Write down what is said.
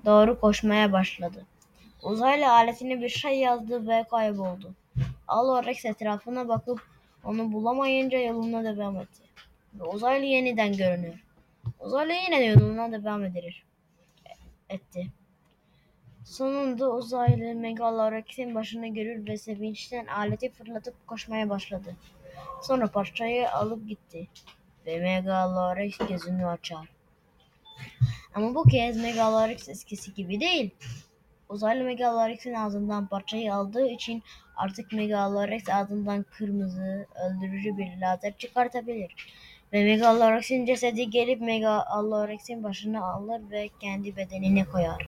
doğru koşmaya başladı. Uzaylı aletine bir şey yazdı ve kayboldu. Alorex etrafına bakıp onu bulamayınca yoluna devam etti. Ve uzaylı yeniden görünür. Uzaylı yine yoluna devam etti. Sonunda uzaylı Megalorex'in başını görür ve sevinçten aleti fırlatıp koşmaya başladı. Sonra parçayı alıp gitti ve Megalorex gözünü açar. Ama bu kez Megalorex eskisi gibi değil. Uzaylı Megalorex'in ağzından parçayı aldığı için artık Megalorex ağzından kırmızı, öldürücü bir lazer çıkartabilir. Ve Megalorex'in cesedi gelip Megalorex'in başını alır ve kendi bedenine koyar.